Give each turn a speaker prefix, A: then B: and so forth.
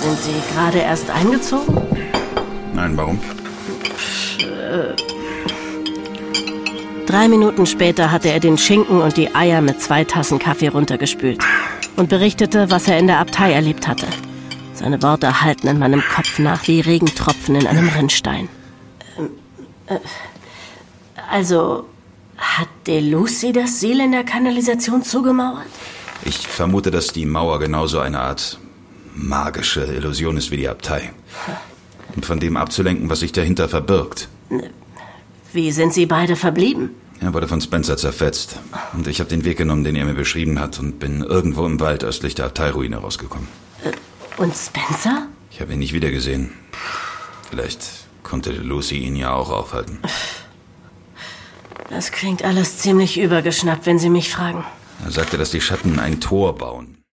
A: Sind Sie gerade erst eingezogen?
B: Nein, warum?
A: 3 Minuten später hatte er den Schinken und die Eier mit 2 Tassen Kaffee runtergespült und berichtete, was er in der Abtei erlebt hatte. Seine Worte hallten in meinem Kopf nach wie Regentropfen in einem Rinnstein. Also, hat DeLucy das Siel in der Kanalisation zugemauert?
B: Ich vermute, dass die Mauer genauso eine Art magische Illusion ist wie die Abtei. Und von dem abzulenken, was sich dahinter verbirgt.
A: Wie sind Sie beide verblieben?
B: Er wurde von Spencer zerfetzt. Und ich habe den Weg genommen, den er mir beschrieben hat, und bin irgendwo im Wald östlich der Abteiruine rausgekommen.
A: Und Spencer?
B: Ich habe ihn nicht wiedergesehen. Vielleicht konnte Lucy ihn ja auch aufhalten.
A: Das klingt alles ziemlich übergeschnappt, wenn Sie mich fragen.
B: Er sagte, dass die Schatten ein Tor bauen.